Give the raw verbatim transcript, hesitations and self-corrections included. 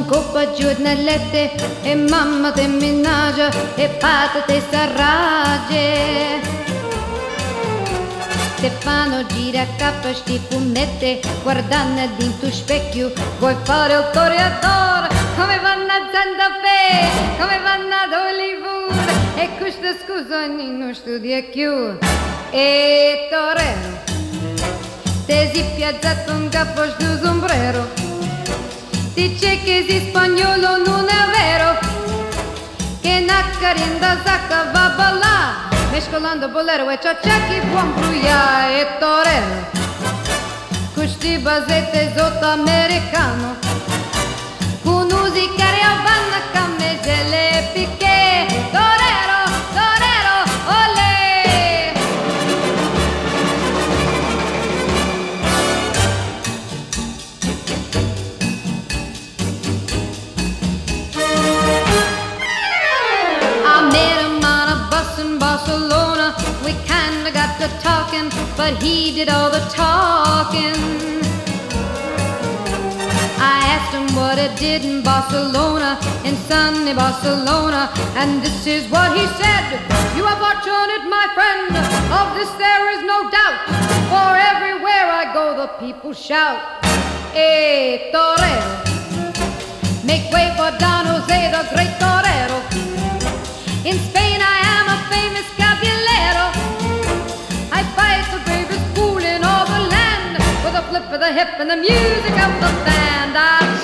un coppa giornalette e mamma te minnagia e pata te s'arragge. Stefano gira a capo sti fumetti, guardando dentro specchio, vuoi fare il toreador, come vanno a Santa Fe, come vanno ad Hollywood, e questa scusa non studia più. E torero, te si piazzato un capo sto sombrero, dice che si spagnolo non è vero, che una carinda sacca va a ballare, mescolando bolero e ciaccia che buon bruia. E torero, questi basette sotto americano, con musica riavvanna camese le picche, torero, torero, olè. I met him on a bus in Barcelona, we kinda got to talking, but he did all the talking. I asked him what he did in Barcelona, in sunny Barcelona, and this is what he said: you are fortunate, my friend, of this there is no doubt, for everywhere I go the people shout, hey, torero, make way for Don Jose, the great torero. In Spain I am a famous caballero, I fight the bravest fool in all the land, with a flip of the hip and the music of the band. I